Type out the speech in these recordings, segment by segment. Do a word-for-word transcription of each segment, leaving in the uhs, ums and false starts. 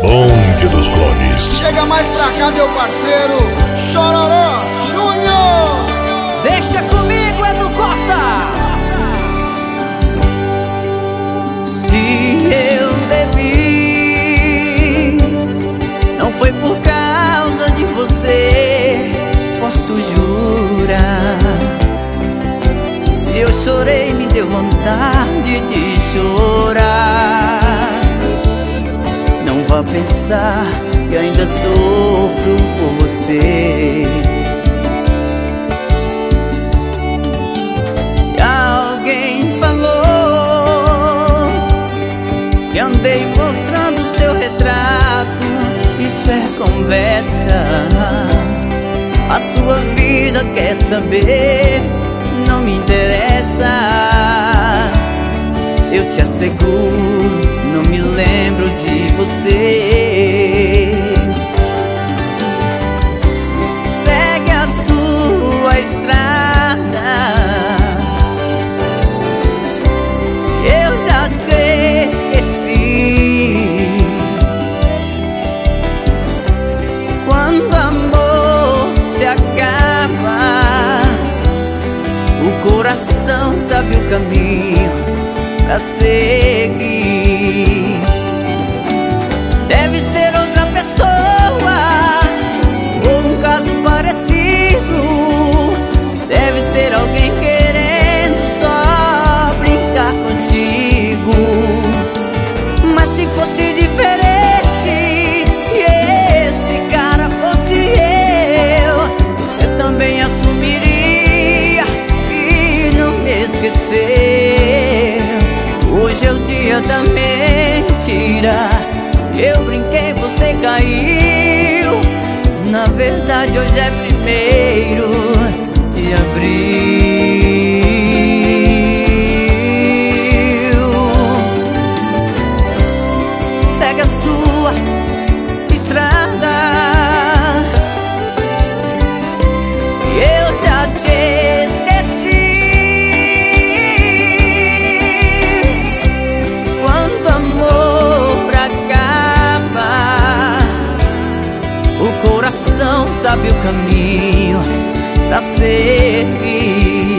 Bonde dos Clones. Chega mais pra cá, meu parceiro Chororó Júnior. Deixa comigo, Edu Costa. Se eu bebi, não foi por causa de você, posso jurar. Se eu chorei, me deu vontade de chorar. Não vá pensar que ainda sofro por você. Se alguém falou que andei mostrando seu retrato, isso é conversa. A sua vida quer saber, não me interessa. Eu te asseguro, não me lembro de você. Segue a sua estrada, eu já te esqueci. Quando o amor se acaba, o coração sabe o caminho pra seguir. Deve ser outra pessoa, ou um caso parecido. Deve ser alguém querendo só brincar contigo. Mas se fosse diferente e esse cara fosse eu, você também assumiria e não me esquecer. Hoje é o dia da mentira. Eu brinquei, você caiu. Na verdade hoje é primeiro de abril. Segue a sua estrada, eu já te esqueci. Quando o amor acaba, o coração sabe o caminho pra seguir.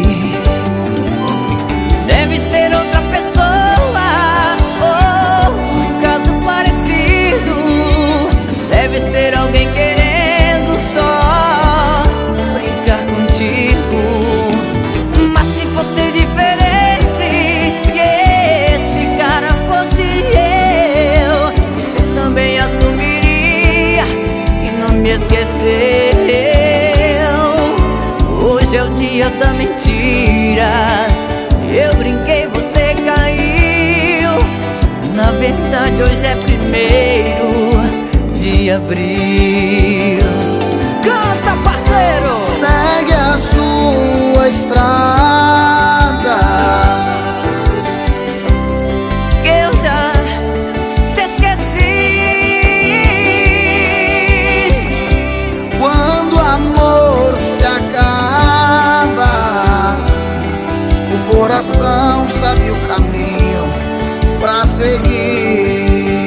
Deve ser outra pessoa, ou um caso parecido. Deve ser alguém querendo só brincar contigo. Mas se fosse diferente e esse cara fosse eu, você também assumiria que não me esqueceu. Hoje é o dia da mentira. Eu brinquei, você caiu. Na verdade hoje é primeiro de abril. Canta, parceiro! Segue a sua estrada, Que eu já te esqueci. quando o amor se acaba, o coração sabe o caminho pra seguir.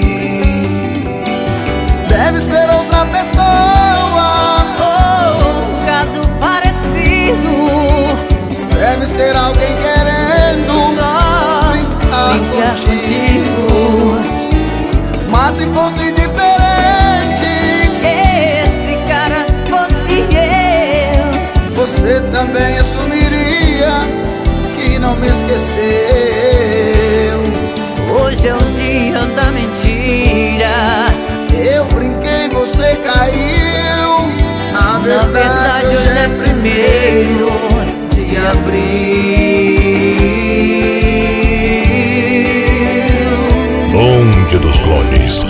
Deve ser outra pessoa, Oh, um caso parecido. deve ser alguém querendo Só brincar brincar contigo. contigo. Mas se fosse diferente, Esse cara fosse eu, você também assumiria que não me esqueceu. hoje é o dia da mentira. Eu brinquei, você caiu. Na Na verdade, verdade hoje é primeiro de abril. Bonde dos Clones.